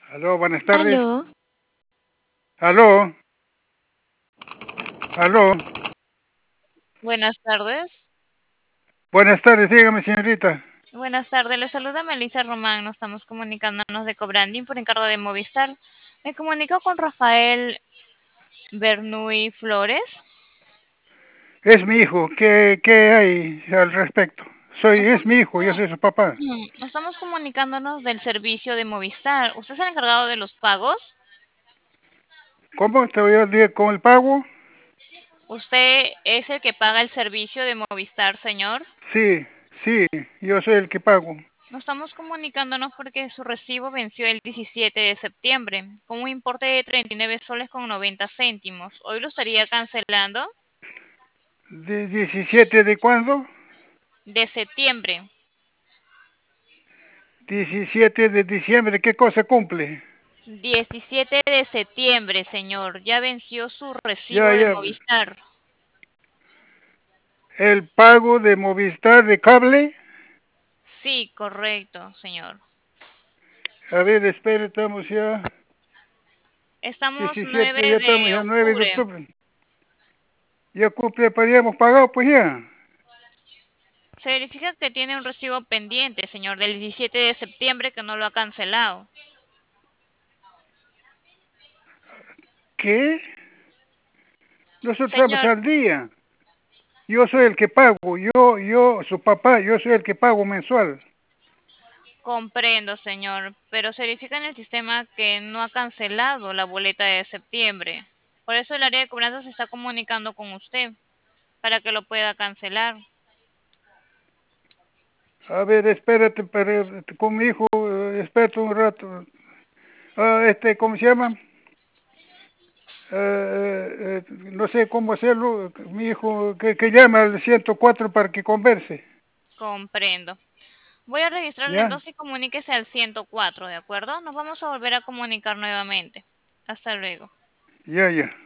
Aló, buenas tardes. Aló, Aló, aló. Buenas tardes. Buenas tardes, dígame, señorita. Buenas tardes, le saluda Melissa Román. Nos estamos comunicándonos de Cobranding por encargo de Movistar. Me comunico con Rafael Bernuy Flores. Es mi hijo. ¿Qué hay al respecto? Nos Es mi estamos, hijo, yo soy su papá. nos estamos comunicándonos del servicio de Movistar. ¿Usted es el encargado de los pagos? ¿Cómo te voy a decir con el pago? ¿Usted es el que paga el servicio de Movistar, señor? Sí, sí, yo soy el que pago. Nos estamos comunicándonos porque su recibo venció el 17 de septiembre con un importe de 39 soles con 90 céntimos. ¿Hoy lo estaría cancelando? ¿17 de cuándo? De septiembre. 17 de diciembre, ¿qué cosa cumple? 17 de septiembre, señor. Ya venció su recibo Ya, de ya. Movistar. El pago de Movistar de cable. Sí, correcto, señor. A ver, espere, estamos ya. Estamos 17, 9 ya de estamos ya 9 de octubre. octubre. Ya cumple, habíamos pagado, pues ya. Se verifica que tiene un recibo pendiente, señor, del 17 de septiembre que no lo ha cancelado. ¿Qué? Nosotros estamos Señor, al día. Yo soy el que pago, su papá, yo soy el que pago mensual. comprendo, señor, pero se verifica en el sistema que no ha cancelado la boleta de septiembre. Por eso el área de cobranza se está comunicando con usted para que lo pueda cancelar. A ver, espérate, con mi hijo, espérate un rato. ¿Cómo se llama? No sé cómo hacerlo. Mi hijo, que llame al 104 para que converse. Comprendo. Voy a registrarle ¿Ya? entonces y comuníquese al 104, ¿de acuerdo? Nos vamos a volver a comunicar nuevamente. Hasta luego. Ya, ya.